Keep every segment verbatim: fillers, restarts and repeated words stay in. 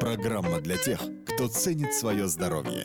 Программа для тех, кто ценит свое здоровье.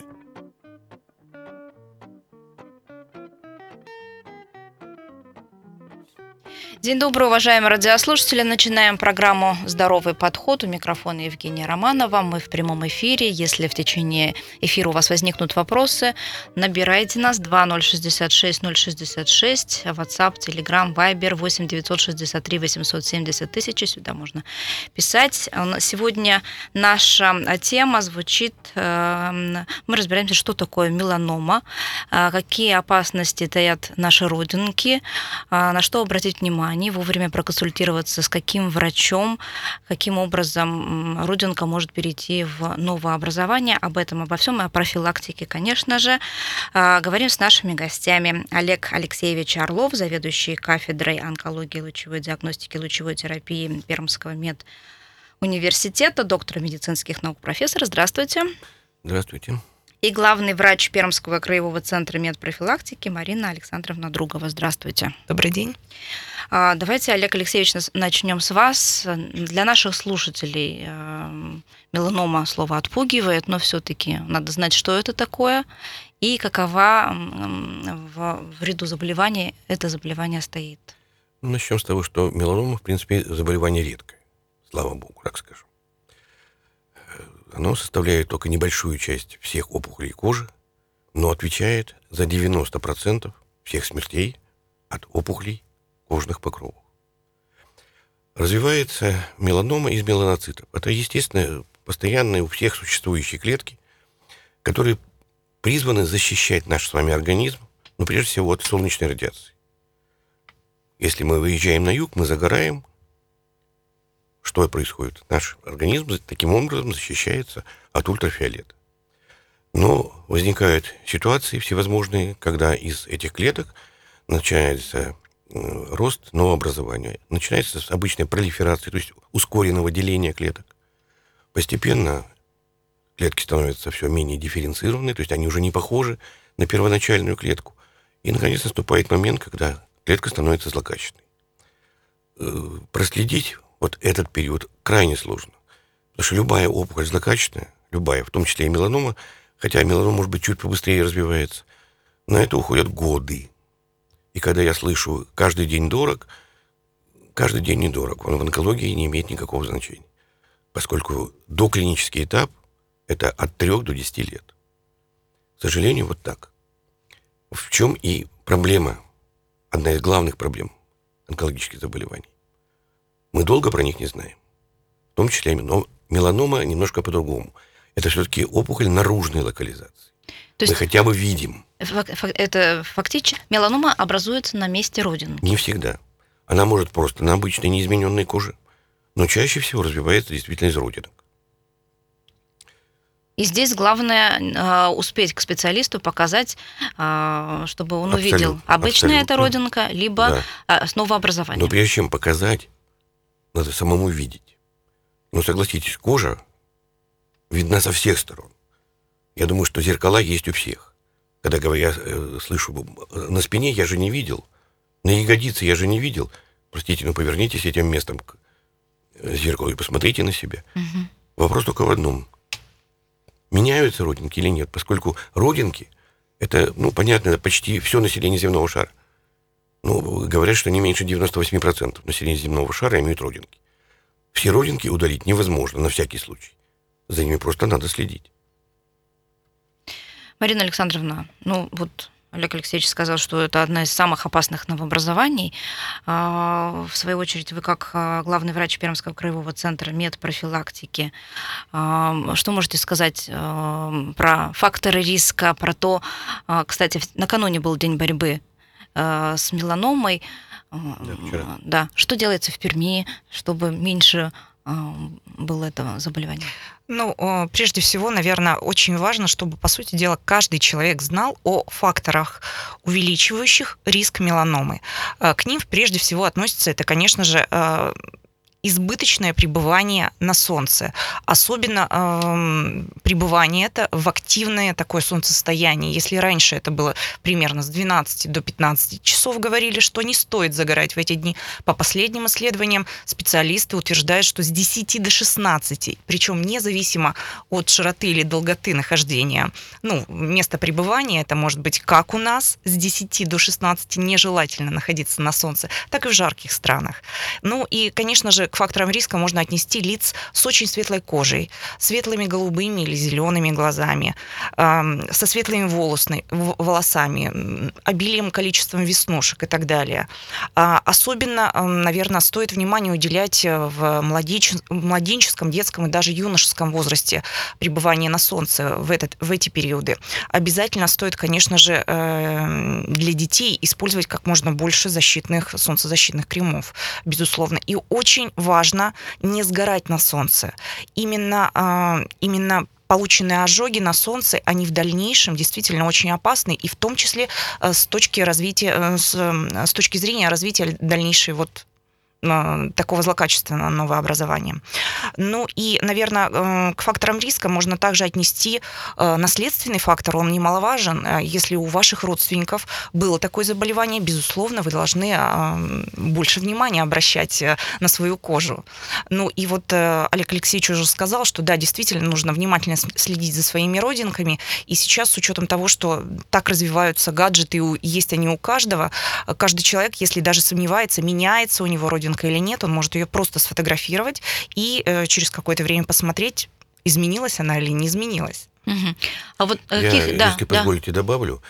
День добрый, уважаемые радиослушатели. Начинаем программу «Здоровый подход». У микрофона Евгения Романова. Мы в прямом эфире. Если в течение эфира у вас возникнут вопросы, набирайте нас два ноль шестьдесят шесть ноль шестьдесят шесть. WhatsApp, Telegram, Viber восемь девятьсот шестьдесят три восемьсот семьдесят тысячи. Сюда можно писать. Сегодня наша тема звучит... Мы разбираемся, что такое меланома, какие опасности таят наши родинки, на что обратить внимание, вовремя проконсультироваться с каким врачом, каким образом родинка может перейти в новообразование. Об этом, обо всем, и о профилактике, конечно же. Говорим с нашими гостями. Олег Алексеевич Орлов, заведующий кафедрой онкологии, лучевой диагностики, лучевой терапии Пермского медуниверситета, доктор медицинских наук, профессор. Здравствуйте. Здравствуйте. И главный врач Пермского краевого центра медпрофилактики Марина Александровна Другова. Здравствуйте. Добрый день. Давайте, Олег Алексеевич, начнем с вас. Для наших слушателей меланома слово отпугивает, но все-таки надо знать, что это такое и какова в ряду заболеваний это заболевание стоит. Начнем с того, что меланома, в принципе, заболевание редкое. Слава богу, так скажем. Оно составляет только небольшую часть всех опухолей кожи, но отвечает за девяносто процентов всех смертей от опухолей кожных покровов. Развивается меланома из меланоцитов. Это, естественно, постоянные у всех существующие клетки, которые призваны защищать наш с вами организм, но прежде всего от солнечной радиации. Если мы выезжаем на юг, мы загораем. Что происходит? Наш организм таким образом защищается от ультрафиолета. Но возникают ситуации всевозможные, когда из этих клеток начинается рост новообразования. Начинается с обычной пролиферации, то есть ускоренного деления клеток. Постепенно клетки становятся все менее дифференцированные, то есть они уже не похожи на первоначальную клетку. И, наконец, наступает момент, когда клетка становится злокачественной. Проследить вот этот период крайне сложно. Потому что любая опухоль злокачественная, любая, в том числе и меланома, хотя меланома, может быть, чуть побыстрее развивается, на это уходят годы. И когда я слышу «каждый день дорог», каждый день недорог. Он в онкологии не имеет никакого значения. Поскольку доклинический этап – это от трёх до десяти лет. К сожалению, вот так. В чем и проблема, одна из главных проблем онкологических заболеваний. Мы долго про них не знаем. В том числе, но меланома немножко по-другому. Это все-таки опухоль наружной локализации. То есть мы хотя бы видим. Это фактически меланома образуется на месте родинки? Не всегда. Она может просто на обычной неизмененной коже, но чаще всего развивается действительно из родинок. И здесь главное успеть к специалисту показать, чтобы он Абсолютно, увидел, обычная абсолютно. это родинка, либо да. с новообразованием. Но прежде чем показать, надо самому видеть. Но согласитесь, кожа видна со всех сторон. Я думаю, что зеркала есть у всех. Когда я э, слышу, на спине я же не видел, на ягодице я же не видел. Простите, но повернитесь этим местом к зеркалу и посмотрите на себя. Угу. Вопрос только в одном. Меняются родинки или нет? Поскольку родинки, это, ну, понятно, это почти все население земного шара. Ну, говорят, что не меньше девяносто восемь процентов населения земного шара имеют родинки. Все родинки удалить невозможно, на всякий случай. За ними просто надо следить. Марина Александровна, ну вот Олег Алексеевич сказал, что это одна из самых опасных новообразований. В свою очередь, вы как главный врач Пермского краевого центра медпрофилактики, что можете сказать про факторы риска, про то, кстати, накануне был день борьбы с меланомой. Да, да. Что делается в Перми, чтобы меньше было этого заболевания? Ну, прежде всего, наверное, очень важно, чтобы, по сути дела, каждый человек знал о факторах, увеличивающих риск меланомы. К ним, прежде всего, относится это, конечно же, избыточное пребывание на солнце. Особенно э, пребывание это в активное такое солнцестояние. Если раньше это было примерно с двенадцати до пятнадцати часов, говорили, что не стоит загорать в эти дни. По последним исследованиям специалисты утверждают, что с десяти до шестнадцати, причем независимо от широты или долготы нахождения. Ну, место пребывания это может быть как у нас, с десяти до шестнадцати нежелательно находиться на солнце, так и в жарких странах. Ну и, конечно же, к факторам риска можно отнести лиц с очень светлой кожей, светлыми голубыми или зелеными глазами, э, со светлыми волосны, волосами, обилием количеством веснушек и так далее. А особенно, э, наверное, стоит внимание уделять в младенч... младенческом, детском и даже юношеском возрасте пребывания на солнце в, этот, в эти периоды. Обязательно стоит, конечно же, э, для детей использовать как можно больше защитных, солнцезащитных кремов, безусловно. И очень важно не сгорать на солнце. Именно, именно полученные ожоги на солнце, они в дальнейшем действительно очень опасны, и в том числе с точки развития, с, с точки зрения развития дальнейшей вот такого злокачественного новообразования. Ну и, наверное, к факторам риска можно также отнести наследственный фактор, он немаловажен. Если у ваших родственников было такое заболевание, безусловно, вы должны больше внимания обращать на свою кожу. Ну и вот Олег Алексеевич уже сказал, что да, действительно нужно внимательно следить за своими родинками, и сейчас с учетом того, что так развиваются гаджеты, и есть они у каждого, каждый человек, если даже сомневается, меняется у него родинка или нет, он может ее просто сфотографировать и э, через какое-то время посмотреть, изменилась она или не изменилась. Угу. А вот Я, каких... да, если да. позволите, добавлю.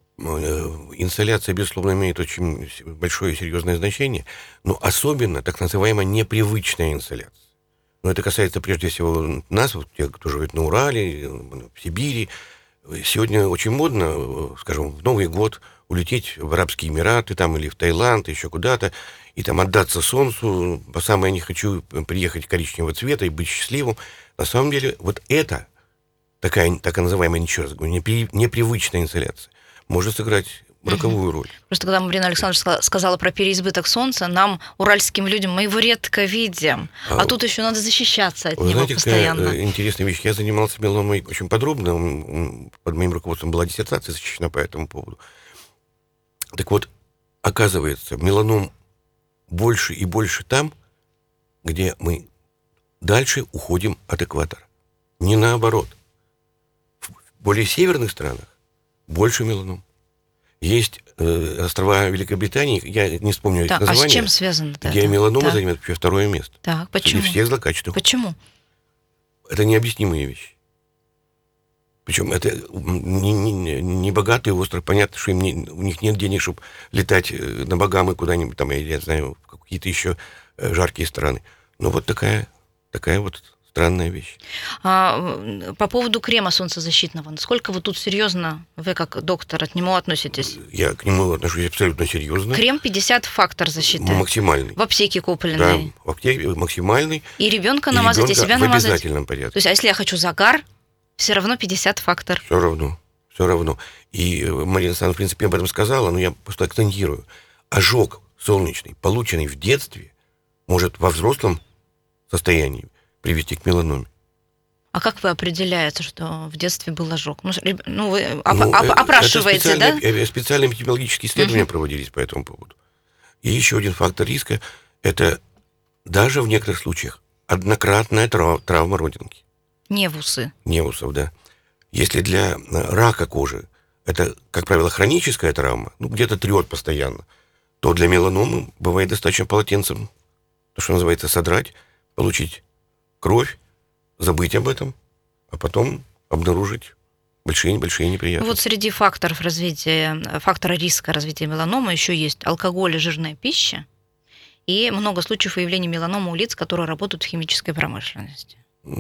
Инсоляция, безусловно, имеет очень большое и серьезное значение, но особенно так называемая непривычная инсоляция. Но это касается прежде всего нас, вот, тех, кто живет на Урале, в Сибири. Сегодня очень модно, скажем, в Новый год улететь в Арабские Эмираты там, или в Таиланд, еще куда-то, и там отдаться солнцу. По самое не хочу приехать коричневого цвета и быть счастливым. На самом деле, вот это, такая так называемая, еще раз говорю, непри, непривычная инсоляция, может сыграть роковую роль. Просто когда Марина Александровна сказала про переизбыток солнца, нам, уральским людям, мы его редко видим. А, а тут еще надо защищаться от вы него знаете, постоянно. Какая интересная вещь. Я занимался меланомой очень подробно. Под моим руководством была диссертация защищена по этому поводу. Так вот, оказывается, меланом больше и больше там, где мы дальше уходим от экватора. Не наоборот. В более северных странах больше меланом. Есть э, острова Великобритании, я не вспомню их так, названия. А с чем связано это? Где меланома так. занимает вообще второе место. Так, почему? Среди всех злокачественных. Почему? Это необъяснимые вещи. Причем это не, не, не богатый остров. Понятно, что им не, у них нет денег, чтобы летать на Багамы куда-нибудь, там, я не знаю, в какие-то еще жаркие страны. Но вот такая, такая вот странная вещь. А, по поводу крема солнцезащитного, насколько вы тут серьезно, вы как доктор, к нему относитесь? Я к нему отношусь абсолютно серьезно. Крем пятьдесят фактор защиты. Максимальный. В аптеке купленный. Да, в аптеке максимальный. И ребенка намазать, и себя в намазать. В обязательном порядке. То есть, а если я хочу загар, все равно пятьдесят фактор. Все равно, все равно. И Марина Александровна, в принципе, об этом сказала, но я просто акцентирую. Ожог солнечный, полученный в детстве, может во взрослом состоянии привести к меланоме. А как вы определяете, что в детстве был ожог? Ну, ну вы оп- ну, оп- опрашиваете, да? Специальные эпидемиологические исследования угу. проводились по этому поводу. И еще один фактор риска – это даже в некоторых случаях однократная трав- травма родинки. Невусы. Невусов, да. Если для рака кожи это, как правило, хроническая травма, ну, где-то трет постоянно, то для меланомы бывает достаточно полотенцем, то, что называется, содрать, получить кровь, забыть об этом, а потом обнаружить большие-большие неприятности. Вот среди факторов развития, фактора риска развития меланомы еще есть алкоголь и жирная пища, и много случаев выявления меланомы у лиц, которые работают в химической промышленности.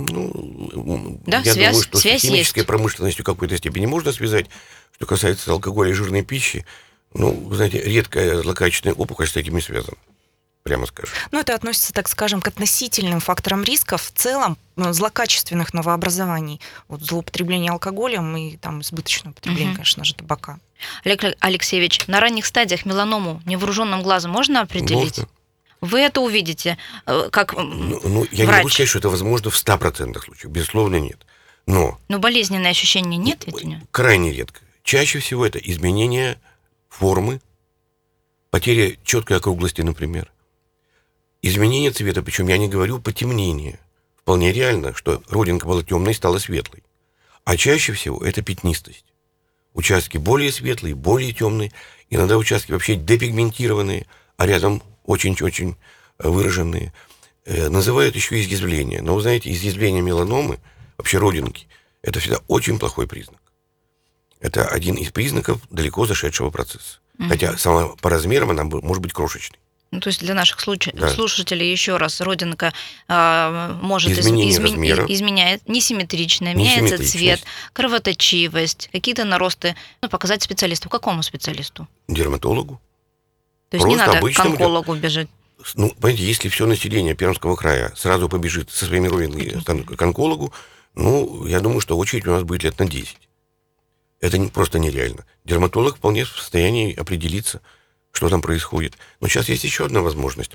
Ну, да, я связь, думаю, что связь с химической есть. промышленностью в какой-то степени можно связать. Что касается алкоголя и жирной пищи, ну, вы знаете, редкая злокачественная опухоль с этим не связана, прямо скажем. Ну, это относится, так скажем, к относительным факторам риска в целом злокачественных новообразований. Вот злоупотребление алкоголем и там избыточное употребление, угу. конечно же, табака. Олег Алексеевич, на ранних стадиях меланому невооруженным глазом можно определить? Можно. Вы это увидите, э, как м, Ну, ну, я не врач. могу сказать, что это возможно в ста процентах случаев. Безусловно, нет. Но Но болезненные ощущения нет ведь у него? крайне редко. Чаще всего это изменение формы, потеря четкой округлости, например. Изменение цвета, причем я не говорю потемнение. Вполне реально, что родинка была темной и стала светлой. А чаще всего это пятнистость. Участки более светлые, более темные, иногда участки вообще депигментированные, а рядом очень-очень выраженные. Э, называют еще изъязвление. Но вы знаете, изъязвление меланомы, вообще родинки, это всегда очень плохой признак. Это один из признаков далеко зашедшего процесса. Мгм. Хотя сама по размерам она б- может быть крошечной. Ну, то есть для наших случ- Да. слушателей еще раз, родинка а, может из- Изменение изме- размера. и- изменяет, несимметричная, меняется Несимметричность. цвет, кровоточивость, какие-то наросты. Ну, показать специалисту. Какому специалисту? Дерматологу. То есть не Просто надо к обычному дер- онкологу бежать. Ну, понимаете, если все население Пермского края сразу побежит со своими родинками к он- к онкологу, ну, я думаю, что очередь у нас будет лет на десять. Это не- просто нереально. Дерматолог вполне в состоянии определиться, что там происходит. Но сейчас есть еще одна возможность.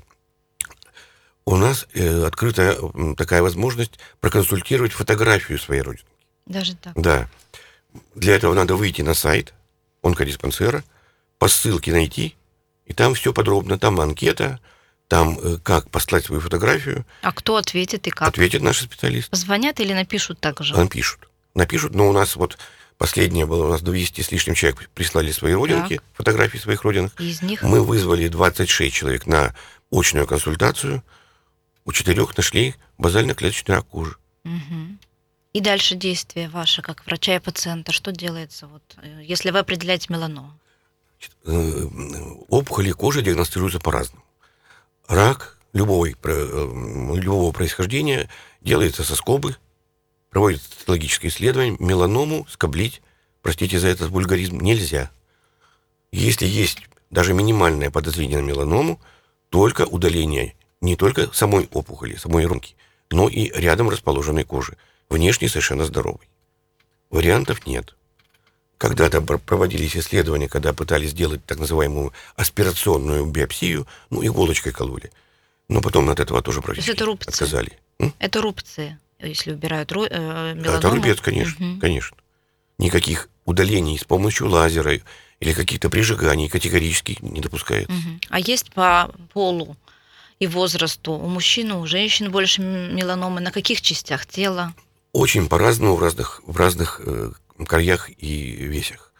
У нас э, открыта м, такая возможность проконсультировать фотографию своей родинки. Даже так. Да. Для этого надо выйти на сайт онкодиспансера, по ссылке найти, и там все подробно. Там анкета, там э, как послать свою фотографию, А кто ответит и как? ответит наши специалисты. Позвонят или напишут так же? Напишут. Напишут, но у нас вот последнее было, у нас двести с лишним человек прислали свои родинки, фотографии своих родинок. Из них Мы вызвали двадцать шесть человек на очную консультацию. У четырех нашли базально-клеточный рак кожи. Мгм. И дальше действие ваше, как врача и пациента, что делается, вот, э, если вы определяете меланому? Э, Опухоли кожи диагностируются по-разному. Рак любой, про- э, любого происхождения делается со скобы, проводится цитологическое исследование. Меланому скоблить, простите за этот вульгаризм, нельзя. Если есть даже минимальное подозрение на меланому, только удаление не только самой опухоли, самой ромки, но и рядом расположенной кожи, внешне совершенно здоровой. Вариантов нет. Когда-то пр- проводились исследования, когда пытались сделать так называемую аспирационную биопсию, ну, иголочкой кололи. Но потом от этого тоже практически это рубцы? отказали. М? Это рубцы, если убирают ро- э, Да, меланому. это рубец, конечно, Мгм. конечно. Никаких удалений с помощью лазера или каких-то прижиганий категорически не допускается. Мгм. А есть по полу и возрасту у мужчин, и у женщин больше м- меланомы? На каких частях тела? Очень по-разному в разных, в разных э, краях и весях.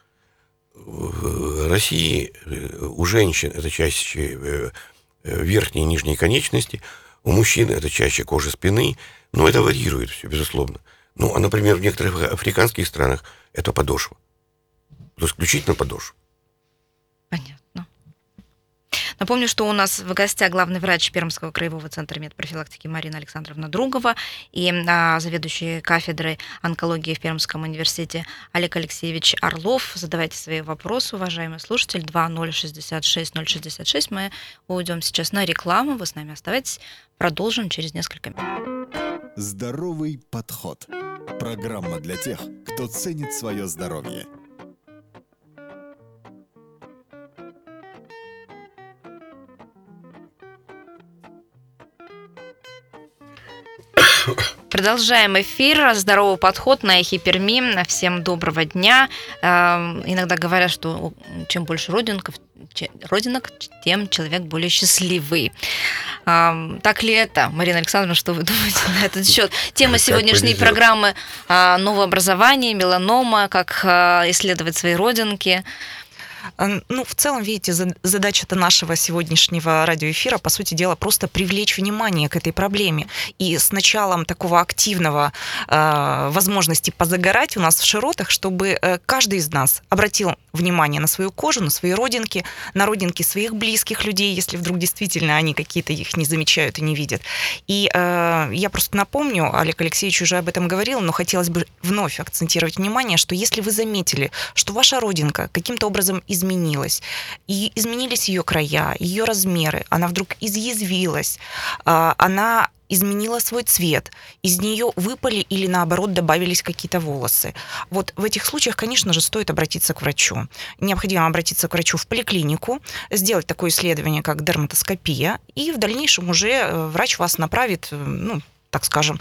В России э, у женщин это чаще э, э, верхние и нижние конечности, у мужчин это чаще кожа спины, но это варьирует все, безусловно. Ну, а, например, в некоторых африканских странах это подошва. То есть исключительно подошва. Понятно. Напомню, что у нас в гостях главный врач Пермского краевого центра медпрофилактики Марина Александровна Другова и а, заведующий кафедрой онкологии в Пермском университете Олег Алексеевич Орлов. Задавайте свои вопросы, уважаемый слушатель. два ноль шестьдесят шесть ноль шестьдесят шесть. Мы уйдем сейчас на рекламу. Вы с нами оставайтесь. Продолжим через несколько минут. Здоровый подход. Программа для тех, кто ценит свое здоровье. Продолжаем эфир. Здоровый подход на Эхе Перми. Всем доброго дня. Эм, Иногда говорят, что чем больше родинков, че- родинок, тем человек более счастливый. Эм, Так ли это, Марина Александровна, что вы думаете на этот счет? Тема Как сегодняшней повезет. программы а, новообразование, меланома, как а, исследовать свои родинки. Э, Ну, в целом, видите, за- задача-то нашего сегодняшнего радиоэфира, по сути дела, просто привлечь внимание к этой проблеме. И с началом такого активного э, возможности позагорать у нас в широтах, чтобы э, каждый из нас обратил внимание на свою кожу, на свои родинки, на родинки своих близких людей, если вдруг действительно они какие-то их не замечают и не видят. И э, я просто напомню, Олег Алексеевич уже об этом говорил, но хотелось бы вновь акцентировать внимание, что если вы заметили, что ваша родинка каким-то образом изменилась. И изменились ее края, ее размеры. Она вдруг изъязвилась, она изменила свой цвет, из нее выпали или, наоборот, добавились какие-то волосы. Вот в этих случаях, конечно же, стоит обратиться к врачу. Необходимо обратиться к врачу в поликлинику, сделать такое исследование, как дерматоскопия, и в дальнейшем уже врач вас направит, ну, так скажем,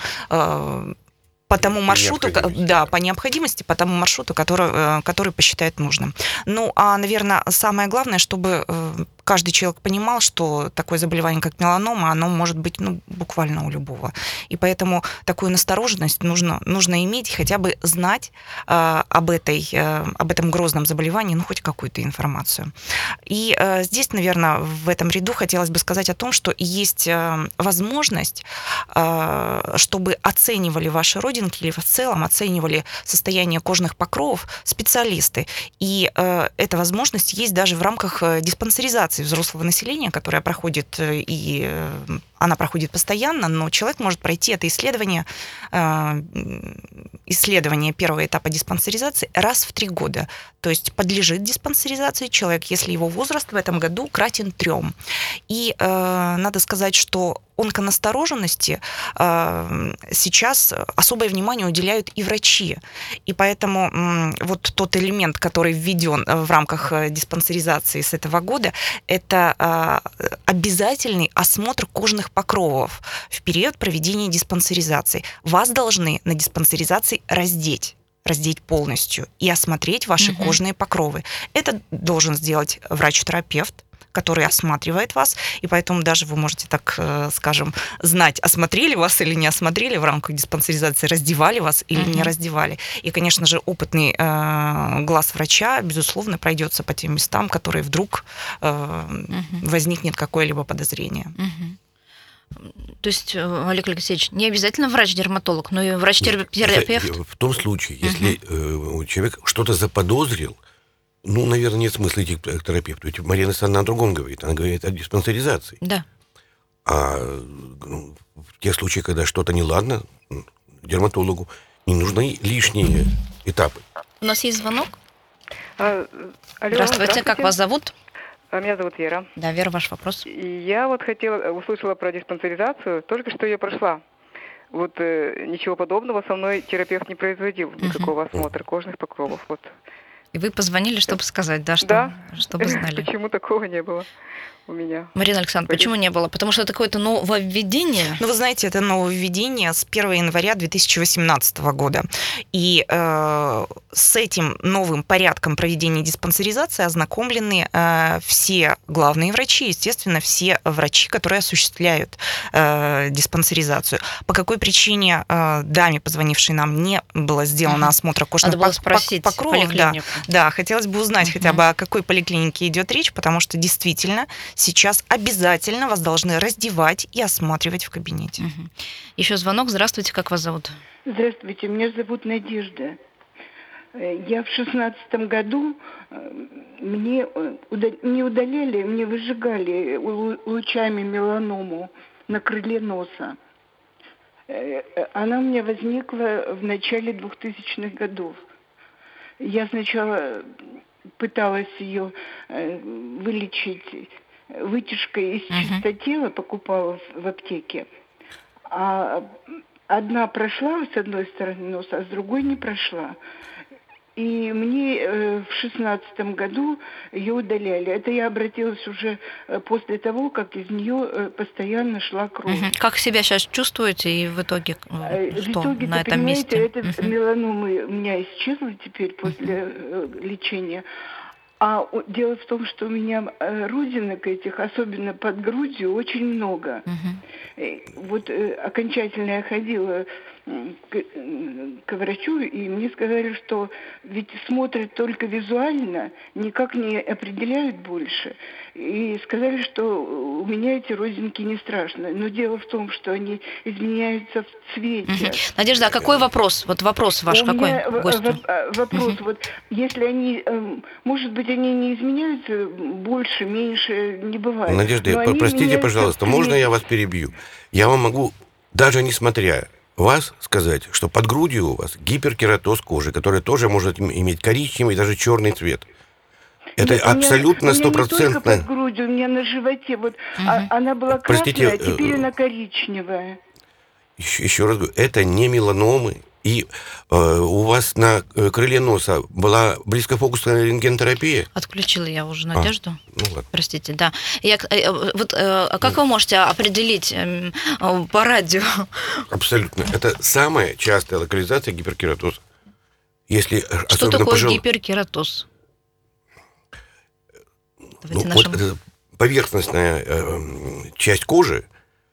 по тому маршруту, да, по необходимости, по тому маршруту, который, который посчитает нужным. Ну, а, наверное, самое главное, чтобы каждый человек понимал, что такое заболевание, как меланома, оно может быть, ну, буквально у любого. И поэтому такую настороженность нужно, нужно иметь, хотя бы знать э, об, этой, э, об этом грозном заболевании, ну, хоть какую-то информацию. И э, здесь, наверное, в этом ряду хотелось бы сказать о том, что есть э, возможность, э, чтобы оценивали ваши родинки или в целом оценивали состояние кожных покровов специалисты. И э, эта возможность есть даже в рамках диспансеризации взрослого населения, которая проходит, и она проходит постоянно, но человек может пройти это исследование, исследование первого этапа диспансеризации раз в три года. То есть подлежит диспансеризации человек, если его возраст в этом году кратен трем. И э, надо сказать, что онконастороженности э, сейчас особое внимание уделяют и врачи. И поэтому э, вот тот элемент, который введен в рамках диспансеризации с этого года, это э, обязательный осмотр кожных покровов в период проведения диспансеризации. Вас должны на диспансеризации раздеть. раздеть полностью и осмотреть ваши угу. кожные покровы. Это должен сделать врач-терапевт, который осматривает вас, и поэтому даже вы можете, так скажем, знать, осмотрели вас или не осмотрели в рамках диспансеризации, раздевали вас или uh-huh. не раздевали. И, конечно же, опытный э, глаз врача, безусловно, пройдется по тем местам, которые вдруг э, uh-huh. возникнет какое-либо подозрение. Uh-huh. То есть, Олег Алексеевич, не обязательно врач-дерматолог, но и врач-терапевт? В том случае, если uh-huh. человек что-то заподозрил, ну, наверное, нет смысла идти к терапевту. Ведь Мария Александровна о другом говорит. Она говорит о диспансеризации. Да. А ну, в тех случаях, когда что-то неладно, к дерматологу не нужны лишние этапы. У нас есть звонок. А, алло, здравствуйте. здравствуйте, как вас зовут? Меня зовут Вера. Да, Вера, ваш вопрос. Я вот хотела, услышала про диспансеризацию, только что ее прошла. Вот э, ничего подобного со мной терапевт не производил, никакого uh-huh. осмотра кожных покровов. Вот. И вы позвонили, чтобы сказать, да, что, да. чтобы знали. Почему такого не было у меня? Марина Александровна, почему не было? Потому что это какое-то нововведение? Ну, вы знаете, это нововведение с первого января две тысячи восемнадцатого года. И э, с этим новым порядком проведения диспансеризации ознакомлены э, все главные врачи, естественно, все врачи, которые осуществляют э, диспансеризацию. По какой причине э, даме, позвонившей нам, не было сделано угу. осмотра кожных пок- покровов? Да, да, хотелось бы узнать угу. хотя бы, о какой поликлинике идет речь, потому что действительно сейчас обязательно вас должны раздевать и осматривать в кабинете. Угу. Еще звонок. Здравствуйте, как вас зовут? Здравствуйте, меня зовут Надежда. Я в шестнадцатом году, мне не удаляли, мне выжигали лучами меланому на крыле носа. Она у меня возникла в начале двухтысячных годов. Я сначала пыталась ее вылечить вытяжкой из uh-huh. чистотела, покупала в, в аптеке. А одна прошла с одной стороны носа, а с другой не прошла. И мне э, в шестнадцатом году ее удаляли. Это я обратилась уже после того, как из нее э, постоянно шла кровь. Угу. Как себя сейчас чувствуете и в итоге э, в что итоге, на этом месте? Эта угу. меланома у меня исчезла теперь после э, лечения. А дело в том, что у меня родинок этих, особенно под грудью, очень много. Uh-huh. Вот э, окончательно я ходила к, к врачу, и мне сказали, что ведь смотрят только визуально, никак не определяют больше. И сказали, что у меня эти родинки не страшны. Но дело в том, что они изменяются в цвете. Uh-huh. Надежда, а какой вопрос? Вот вопрос ваш у какой? Меня гостю? Вопрос, uh-huh. вот если они, может быть, они не изменяются, больше, меньше, не бывает. Надежда, простите, пожалуйста, можно я вас перебью? Я вам могу, даже несмотря вас, сказать, что под грудью у вас гиперкератоз кожи, который тоже может иметь коричневый и даже черный цвет. Это Нет, у меня- абсолютно у меня не только стопроцентно. под грудью, у меня на животе. Вот Мгм. а- она была Простите, красная, а теперь э, она коричневая. Еще, еще раз говорю, это не меланомы. И э, у вас на э, крыле носа была близкофокусная рентгенотерапия? Отключила я уже А. Надежду. Ну ладно. Простите, да. Я, э, вот, э, а как вы можете определить эм, э, по радио? Абсолютно. Это самая частая локализация гиперкератоза. Если э, Что особенно такое пожил- гиперкератоз? Давайте Ну, нашим... вот эта поверхностная э, м, часть кожи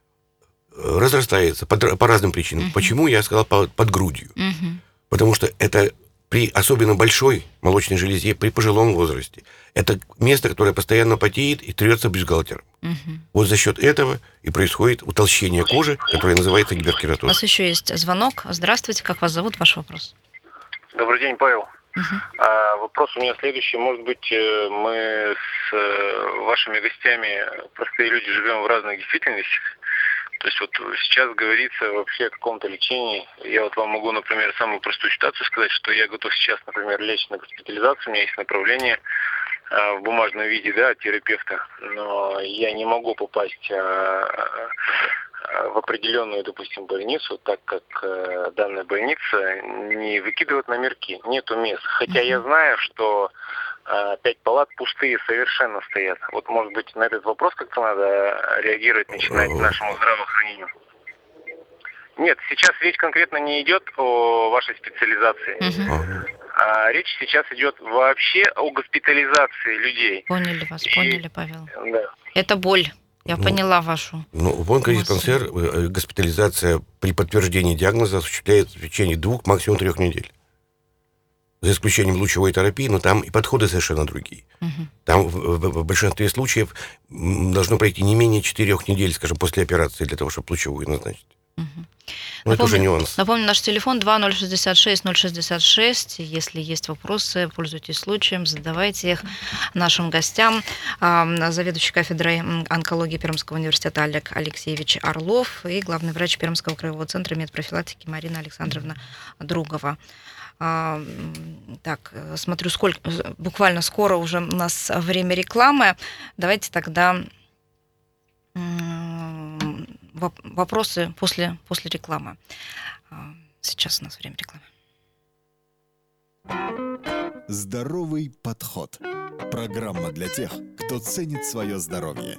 э, разрастается под- по разным причинам. Мгм. Почему я сказал по- под грудью? Мгм. Потому что это при особенно большой молочной железе, при пожилом возрасте, это место, которое постоянно потеет и трется бюстгальтером. Мгм. Вот за счет этого и происходит утолщение кожи, которое называется У гиперкератоз. нас еще есть звонок. Здравствуйте, как вас зовут? Ваш вопрос. Добрый день, Павел. Мгм. А, вопрос у меня следующий. Может быть, э, мы с э, вашими гостями, простые люди, живем в разных действительностях? То есть вот сейчас говорится вообще о каком-то лечении. Я вот вам могу, например, самую простую ситуацию сказать, что я готов сейчас, например, лечь на госпитализацию. У меня есть направление а, в бумажном виде, да, от терапевта. Но я не могу попасть а, а, в определенную, допустим, больницу, так как э, данная больница не выкидывает номерки, нету мест. Хотя я знаю, что э, пять палат пустые совершенно стоят. Вот, может быть, на этот вопрос как-то надо реагировать, начинать нашему здравоохранению. Нет, сейчас речь конкретно не идет о вашей специализации. Мгм. Ага. А речь сейчас идет вообще о госпитализации людей. Поняли вас, И- поняли, Павел. Да. Это боль. Я Ну, поняла вашу. Ну, в онкодиспансер э, госпитализация при подтверждении диагноза осуществляется в течение двух, максимум трех недель. За исключением лучевой терапии, но там и подходы совершенно другие. Мгм. Там в, в- в большинстве случаев м, должно пройти не менее четырех недель, скажем, после операции для того, чтобы лучевую назначить. Мгм. Но это уже Напомню- нюанс. Напомню, наш телефон два ноль шестьдесят шесть ноль шестьдесят шесть. Если есть вопросы, пользуйтесь случаем, задавайте их нашим гостям. А, Заведующий кафедрой м, онкологии Пермского университета Олег Алексеевич Орлов и главный врач Пермского краевого центра медпрофилактики Марина Александровна Другова. А, м, Так, э, смотрю, сколько, э, буквально скоро уже у нас время рекламы. Давайте тогда м, воп- вопросы после, после рекламы. А, Сейчас у нас время рекламы. Здоровый подход. Программа для тех, кто ценит свое здоровье.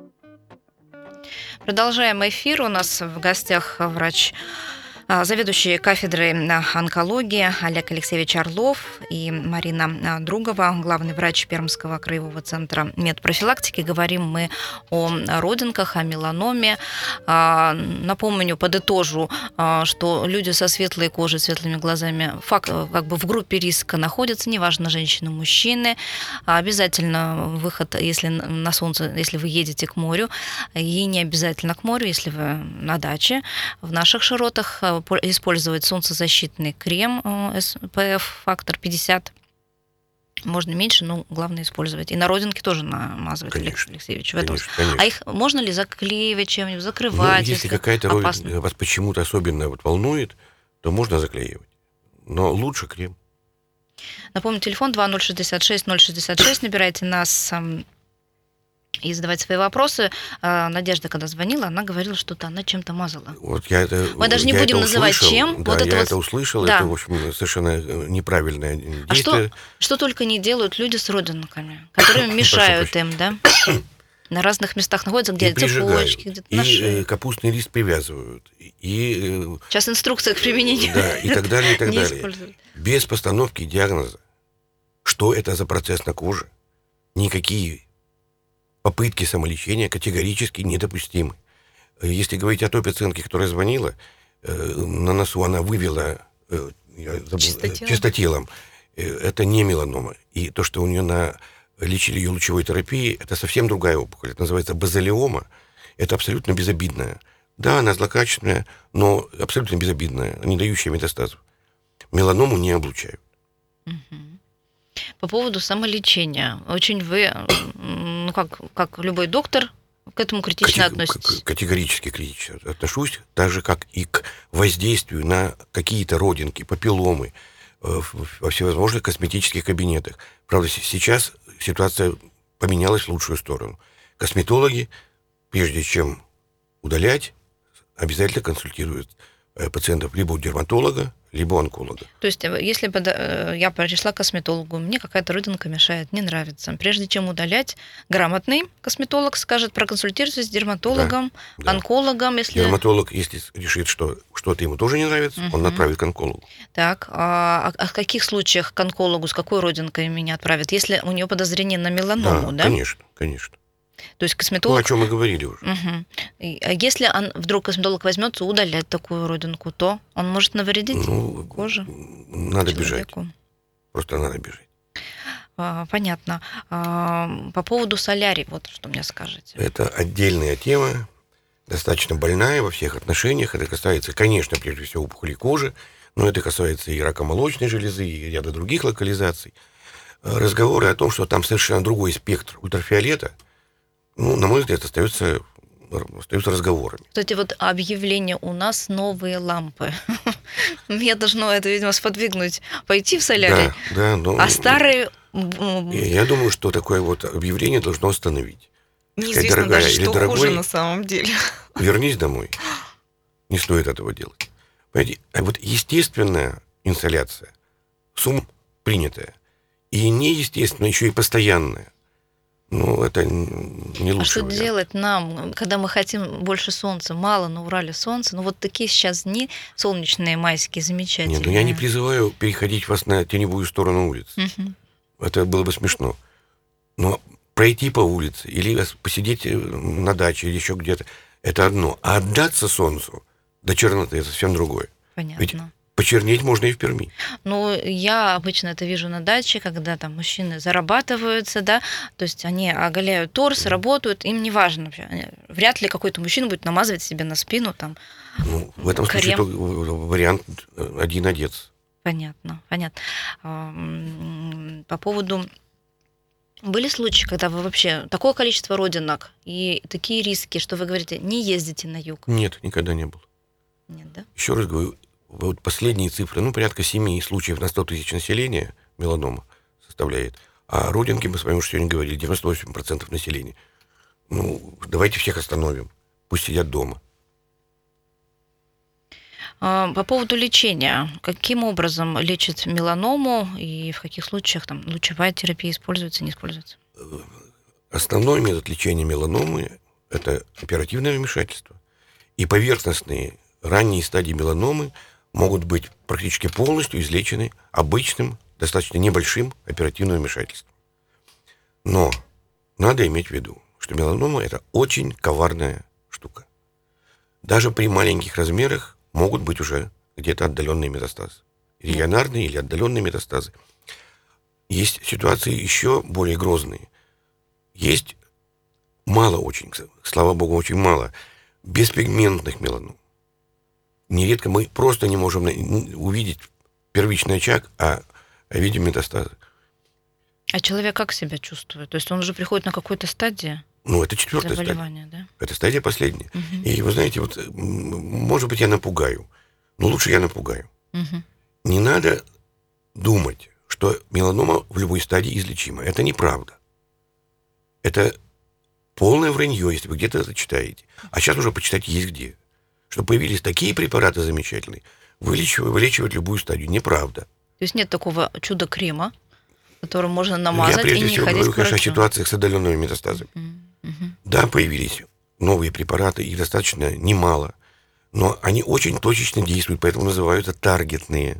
Продолжаем эфир. У нас в гостях врач, а, заведующий кафедрой а, онкологии Олег Алексеевич Орлов и Марина а, Другова, главный врач Пермского краевого центра медпрофилактики. Говорим мы о родинках, о меланоме. А, Напомню, подытожу, а, что люди со светлой кожей, светлыми глазами фак- как бы в группе риска находятся, неважно, женщины, мужчины. А Обязательно выход, если на солнце, если вы едете к морю, и не обязательно к морю, если вы на даче, в наших широтах э, по- использовать солнцезащитный крем э, эс пэ эф фактор пятьдесят. Можно меньше, но главное использовать. И на родинки тоже намазывать, Олег Конечно. Алексеевич. В этом. Конечно, конечно. А их можно ли заклеивать чем-нибудь, Ну, закрывать? если какая-то роль опасно? вас почему-то особенно вот волнует, то можно заклеивать. Но лучше крем. Напомню, телефон два ноль шестьдесят шесть ноль шестьдесят шесть. Набирайте нас ам, и задавайте свои вопросы. А, Надежда, когда звонила, она говорила, что-то она чем-то мазала. Вот я это, Мы даже не я будем это называть, услышал. чем. Да, Вот это я вот- это услышал. Да. Это, в общем, совершенно э, неправильное А что, действие. что только не делают люди с родинками, которые мешают им, да? На разных местах находятся, где И прижигают, цепочки, где-то и на э, шее. капустный лист привязывают, и, э, Сейчас инструкция к применению. да, и так далее, и так Не далее. используют. Без постановки диагноза, что это за процесс на коже, никакие попытки самолечения категорически недопустимы. Э, Если говорить о той пациентке, которая звонила, э, на носу она вывела э, я забыл, э, Чистотелом. чистотелом. Э, Это не меланома. И то, что у нее на лечили ее лучевой терапией, это совсем другая опухоль. Это называется базалиома. Это абсолютно безобидная. Да, она злокачественная, но абсолютно безобидная, не дающая метастазов. Меланому не облучают. Мгм. По поводу самолечения. Очень вы, м, ну как, как любой доктор, к этому критично Кате- относитесь. к- Категорически критично отношусь, так же, как и к воздействию на какие-то родинки, папилломы, во всевозможных косметических кабинетах. Правда, сейчас ситуация поменялась в лучшую сторону. Косметологи, прежде чем удалять, обязательно консультируют пациентов либо у дерматолога, либо у онколога. То есть, если бы я пришла к косметологу, мне какая-то родинка мешает, не нравится. Прежде чем удалять, грамотный косметолог скажет, проконсультируйтесь с дерматологом, да, да. онкологом. Если... Дерматолог, если решит, что что-то ему тоже не нравится, угу. он направит к онкологу. Так, а, а в каких случаях к онкологу, с какой родинкой меня отправят? Если у нее подозрение на меланому, да? Да, конечно, конечно. То есть косметолог... Ну, о чем мы говорили уже. Угу. А если он, вдруг косметолог возьмется удалять такую родинку, то он может навредить ну, коже? Надо человеку. бежать. Просто надо бежать. А, понятно. А, по поводу солярий, вот что мне скажете. Это отдельная тема, достаточно больная во всех отношениях. Это касается, конечно, прежде всего опухолей кожи, но это касается и рака молочной железы, и ряда других локализаций. Разговоры о том, что там совершенно другой спектр ультрафиолета, ну, на мой взгляд, остаются, остаются разговорами. Кстати, вот объявление «У нас новые лампы». Мне должно это, видимо, сподвигнуть пойти в солярий. Да, да. Но... А старые... Я думаю, что такое вот объявление должно остановить. Неизвестно дорогая даже, или что дорогой, хуже на самом деле. Вернись домой. Не стоит этого делать. Понимаете, а вот естественная инсоляция, с умом принятая, и неестественная, еще и постоянная, ну, это не лучше. А что вариант. делать нам, когда мы хотим больше солнца? Мало на Урале солнца. Ну, вот такие сейчас дни солнечные, майские, замечательные. Нет, ну я не призываю переходить вас на теневую сторону улиц. Угу. Это было бы смешно. Но пройти по улице или посидеть на даче или еще где-то, это одно. А отдаться солнцу до черноты, это совсем другое. Понятно. Ведь почернеть можно и в Перми. Ну, я обычно это вижу на даче, когда там мужчины зарабатываются, да, то есть они оголяют торс, работают, им не важно вообще. Вряд ли какой-то мужчина будет намазывать себе на спину там ну, в этом крем. случае вариант один одеться. Понятно, понятно. По поводу... Были случаи, когда вы вообще такое количество родинок и такие риски, что вы говорите, не ездите на юг? Нет, никогда не было. Нет, да? Еще раз говорю, вот последние цифры, ну, порядка семи случаев на сто тысяч населения меланома составляет. А родинки, мы с вами уже сегодня говорили, девяносто восемь процентов населения. Ну, давайте всех остановим. Пусть сидят дома. По поводу лечения. Каким образом лечат меланому и в каких случаях там лучевая терапия используется, не используется? Основной метод лечения меланомы – это оперативное вмешательство. И поверхностные ранние стадии меланомы могут быть практически полностью излечены обычным, достаточно небольшим оперативным вмешательством. Но надо иметь в виду, что меланома – это очень коварная штука. Даже при маленьких размерах могут быть уже где-то отдаленные метастазы. Регионарные или отдаленные метастазы. Есть ситуации еще более грозные. Есть мало очень, слава богу, очень мало беспигментных меланом. Нередко мы просто не можем увидеть первичный очаг, а видим метастазы. А человек как себя чувствует? То есть он уже приходит на какой-то стадии? Ну, это четвертая стадия. Да? Это стадия последняя. Угу. И вы знаете, вот, может быть, я напугаю. Но лучше я напугаю. Угу. Не надо думать, что меланома в любой стадии излечима. Это неправда. Это полное вранье, если вы где-то это читаете. А сейчас уже почитать есть где. Что появились такие препараты замечательные, вылечивают, вылечивают любую стадию. Неправда. То есть нет такого чудо-крема, которым можно намазать я, прежде и не всего, ходить говорю, к врачу. конечно, о ситуациях с отдаленными метастазами. Uh-huh. Uh-huh. Да, появились новые препараты, их достаточно немало, но они очень точечно действуют, поэтому называются таргетные.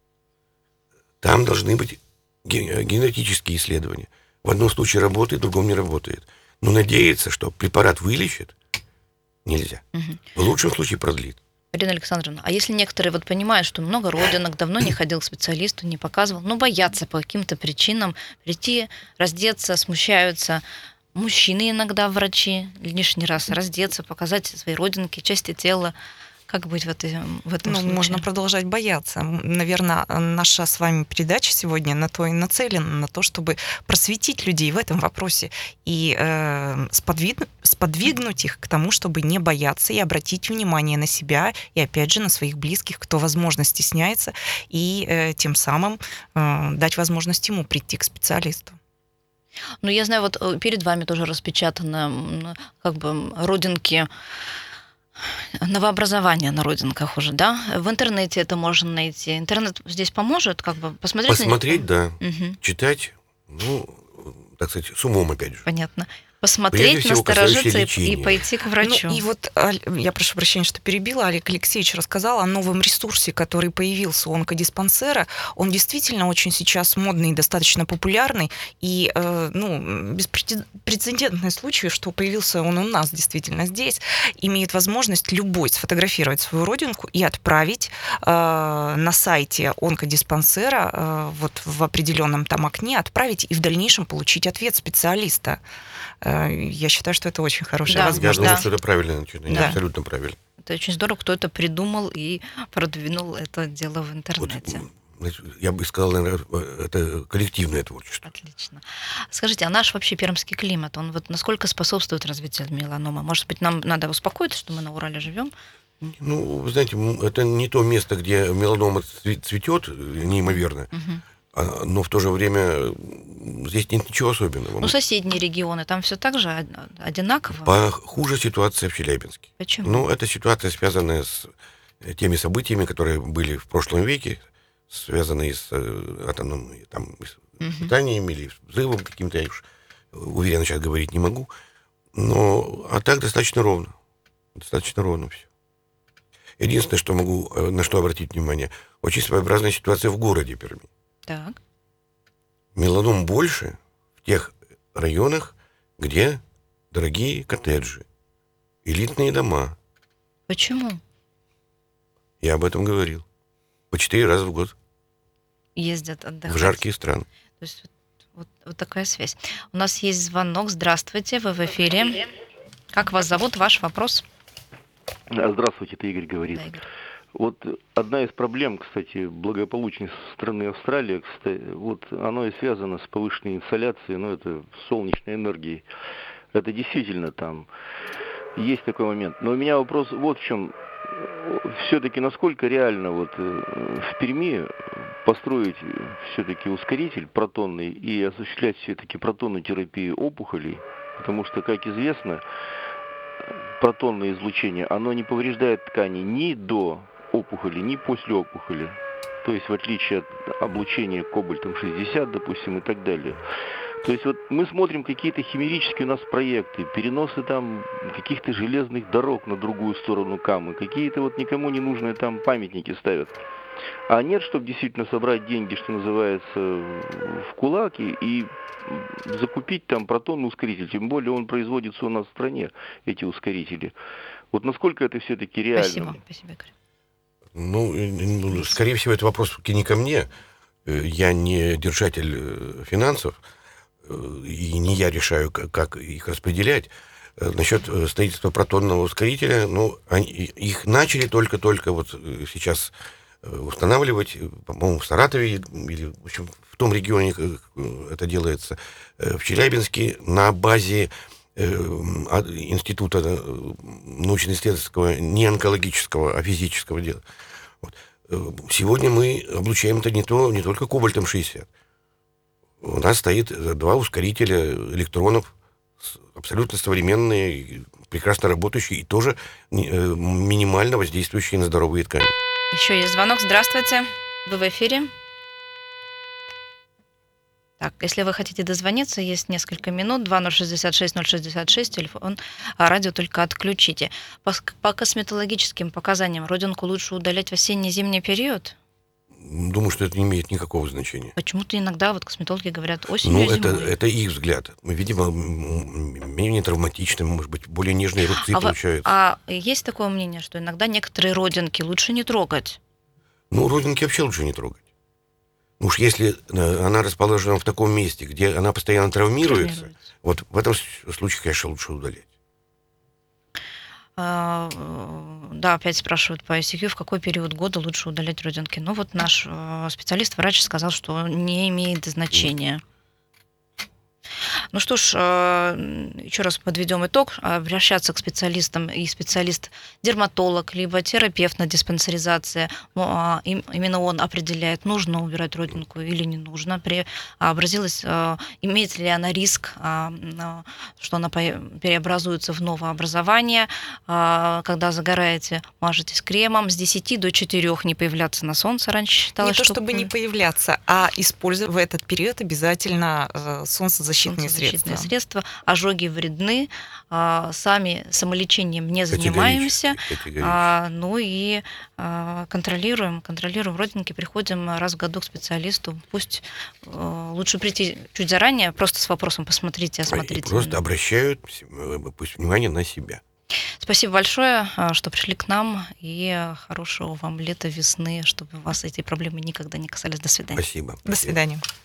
Там должны быть генетические исследования. В одном случае работает, в другом не работает. Но надеяться, что препарат вылечит, нельзя. Uh-huh. В лучшем случае продлит. Ирина Александровна, а если некоторые вот понимают, что много родинок, давно не ходил к специалисту, не показывал, но боятся по каким-то причинам прийти, раздеться, смущаются. Мужчины иногда, врачи, лишний раз раздеться, показать свои родинки, части тела. Как быть в, этой, в этом Ну, случае? можно продолжать бояться. Наверное, наша с вами передача сегодня на то и нацелена, на то, чтобы просветить людей в этом вопросе и э, сподвиг- сподвигнуть их к тому, чтобы не бояться и обратить внимание на себя и, опять же, на своих близких, кто, возможно, стесняется, и э, тем самым э, дать возможность ему прийти к специалисту. Ну, я знаю, вот э, перед вами тоже распечатаны м, как бы родинки, новообразования на родинках уже, да? В интернете это можно найти. Интернет здесь поможет, как бы посмотреть Посмотреть, на да. Мгм. Читать, ну, так сказать, с умом, опять же. Понятно. Прежде Посмотреть, всего, насторожиться касающееся и, и лечения. пойти к врачу. Ну, и вот, Аль- я прошу прощения, что перебила, Олег Алексеевич рассказал о новом ресурсе, который появился у онкодиспансера. Он действительно очень сейчас модный и достаточно популярный, и э, ну, беспрецедентный случай, что появился он у нас действительно здесь, имеет возможность любой сфотографировать свою родинку и отправить э, на сайте онкодиспансера э, вот в определенном там окне, отправить и в дальнейшем получить ответ специалиста. Э, Я считаю, что это очень хорошая Да. Я возможность. думаю, Да. что это правильное начинание, Да. абсолютно правильно. Это очень здорово, кто это придумал и продвинул это дело в Вот, интернете. значит, я бы сказал, наверное, это коллективное творчество. Отлично. Скажите, а наш вообще пермский климат, он вот насколько способствует развитию меланомы? Может быть, нам надо успокоиться, что мы на Урале живем? Ну, вы знаете, м, это не то место, где меланома цве- цветет неимоверно, Мгм. а, но в то же время м, здесь нет ничего особенного. Ну, соседние регионы, там все так же од- одинаково? Похуже ситуация в Челябинске. Почему? Ну, эта ситуация связанная с теми событиями, которые были в прошлом веке, связанные с э, атомным там, Мгм. испытаниями или с взрывом каким-то, я уж уверенно сейчас говорить не могу. Но, а так достаточно ровно. Достаточно ровно все. Единственное, что могу, э, на что обратить внимание, очень своеобразная ситуация в городе Перми. Так. Меланом больше в тех районах, где дорогие коттеджи, элитные дома. Почему? Я об этом говорил. По четыре раза в год Ездят отдыхать. в жаркие страны. То есть вот, вот- вот такая связь. У нас есть звонок. Здравствуйте, вы в эфире. Как вас зовут? Ваш вопрос? А, Здравствуйте, это Игорь говорит. Да, Игорь. Вот одна из проблем, кстати, благополучной страны Австралия, кстати, вот оно и связано с повышенной инсоляцией, ну, это солнечной энергией. Это действительно там есть такой момент. Но у меня вопрос вот в чем. Все-таки насколько реально вот э, в Перми построить все-таки ускоритель протонный и осуществлять все-таки протонную терапию опухолей, потому что, как известно, протонное излучение, оно не повреждает ткани ни до опухоли, ни после опухоли. То есть в отличие от облучения кобальтом шестьдесят, допустим, и так далее. То есть вот мы смотрим какие-то химерические у нас проекты, переносы там каких-то железных дорог на другую сторону Камы, какие-то вот никому не нужные там памятники ставят. А нет, чтобы действительно собрать деньги, что называется, в кулак и, и закупить там протонный ускоритель. Тем более он производится у нас в стране, эти ускорители. Вот насколько это все-таки реально? Спасибо. Спасибо, Игорь. Ну, э, ну, скорее всего, это вопрос не ко мне. Э, Я не держатель э, финансов, э, и не я решаю, как, как их распределять. Э, Насчет э, строительства протонного ускорителя, ну, они, их начали только-только вот э, сейчас э, устанавливать, э, по-моему, в Саратове или, в общем, в том регионе как, э, это делается, э, в Челябинске на базе э, а- института э, научно-исследовательского, не онкологического, а физического дела. Вот. Э, Сегодня мы облучаем это не, то, не только кобальтом шестьдесят. У нас стоит э, два ускорителя электронов, с- абсолютно современные, и прекрасно работающие и тоже не- э, минимально воздействующие на здоровые ткани. Еще есть звонок. Здравствуйте. Вы в эфире. Так, если вы хотите дозвониться, есть несколько минут. два ноль шестьдесят шесть ноль шестьдесят шесть, телефон, а радио только отключите. По, ск- по косметологическим показаниям родинку лучше удалять в осенне-зимний период? Думаю, что это не имеет никакого значения. Почему-то иногда вот косметологи говорят осенью, Ну, это, зимой. это их взгляд. Мы, видимо, м, менее травматичны, может быть, более нежные рубцы а, вы- получаются. а есть такое мнение, что иногда некоторые родинки лучше не трогать? Ну, родинки вообще лучше не трогать. Ну уж если э, она расположена в таком месте, где она постоянно травмируется, Травмируется. вот в этом с- случае, конечно, лучше удалять. А, Да, опять спрашивают по ай си кью, в какой период года лучше удалять родинки. Ну вот наш э, специалист-врач сказал, что не имеет значения. Ну что ж, еще раз подведем итог. Обращаться к специалистам и специалист-дерматолог, либо терапевт на диспансеризации. Именно он определяет, нужно убирать родинку или не нужно. Образилась, имеет ли она риск, что она переобразуется в новообразование. Когда загораете, мажетесь кремом. С десяти до четырёх не появляться на солнце. Раньше считалось, не то, что... чтобы не появляться, а использовать в этот период обязательно солнцезащитные солнцезащитные средства. средства. Ожоги вредны, а, сами самолечением не занимаемся, а, ну и а, контролируем, контролируем родинки, приходим раз в году к специалисту. Пусть а, лучше прийти чуть заранее, просто с вопросом посмотрите, осмотрите. И просто обращают пусть внимание на себя. Спасибо большое, что пришли к нам, и хорошего вам лета, весны, чтобы вас эти проблемы никогда не касались. До свидания. Спасибо. До свидания.